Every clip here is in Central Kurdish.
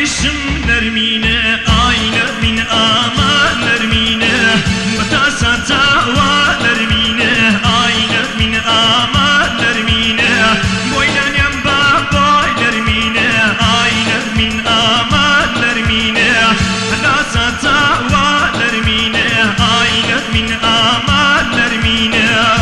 عيشم نرمينه آينة من آمان نرمينه متاساتا ونرمينه آينة من آمان نرمينه بويلان ينبع بوي نرمينه آينة من آمان نرمينه متاساتا ونرمينه آينة من آمان نرمينه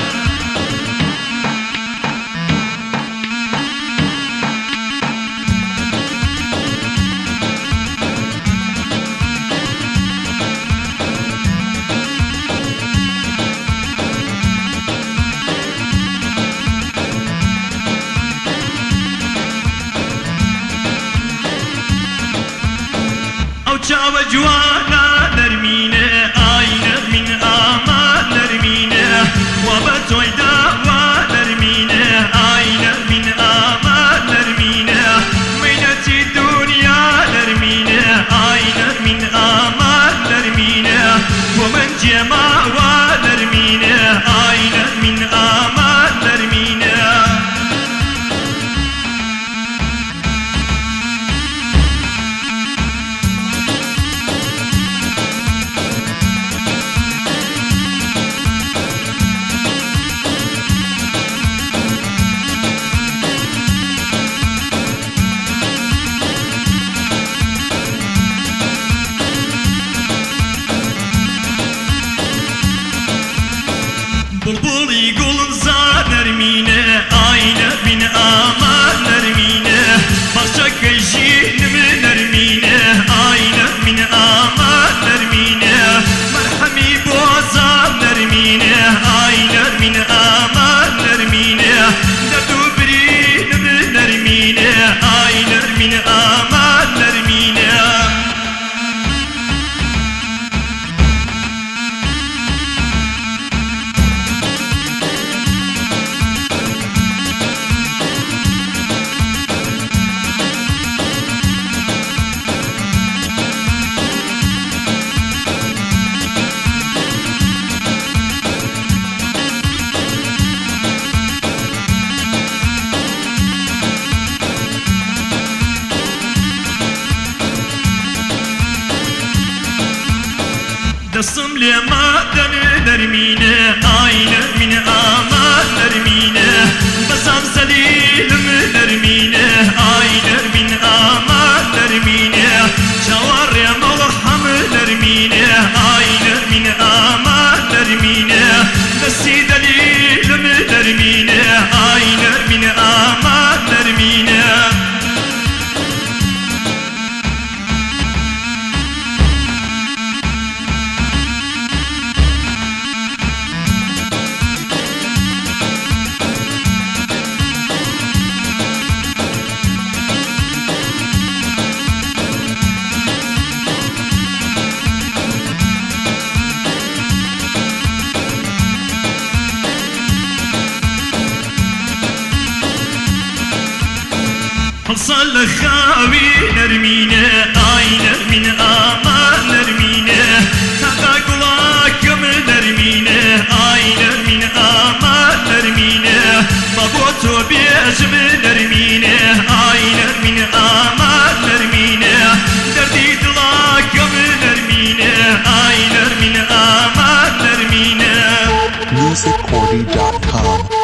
چاوە جوانە نەرمینە ئاینە من ئامان نەرمینە وا بە تۆی داوا نەرمینە ئاینە من ئامان نەرمینە مەینەتی دونیا نەرمینە ئاینە من ئامان نەرمینە بۆ من جێماوە نەرمینە ئاینە من ئامان نەرمینە بلبلی گلزار نرمینه آینه من آمان نرمینه بخشکه جینم نرمینه آینه من آمان نرمینه مرحمی بوزام نرمینه آینه من آمان نرمینه دردو برینم نرمینه آینه من آمان نرمینه دستم لمادن نرمینه آینه من آمان نرمینه بسام سلیلم نرمینه آینه من آمان نرمینه جوار ملحم نرمینه آینه من آمان نرمینه دستی دلیلم نرمینه آینه من آمان نرمینه حصل خاوي نرمينه آينه من آمان نرمينه تاقا قلاكم نرمينه آينه من آمان نرمينه بابوتو بيجم نرمينه آينه من آمان نرمينه دردي دلاكم نرمينه آينه من آمان نرمينه musiccordy.com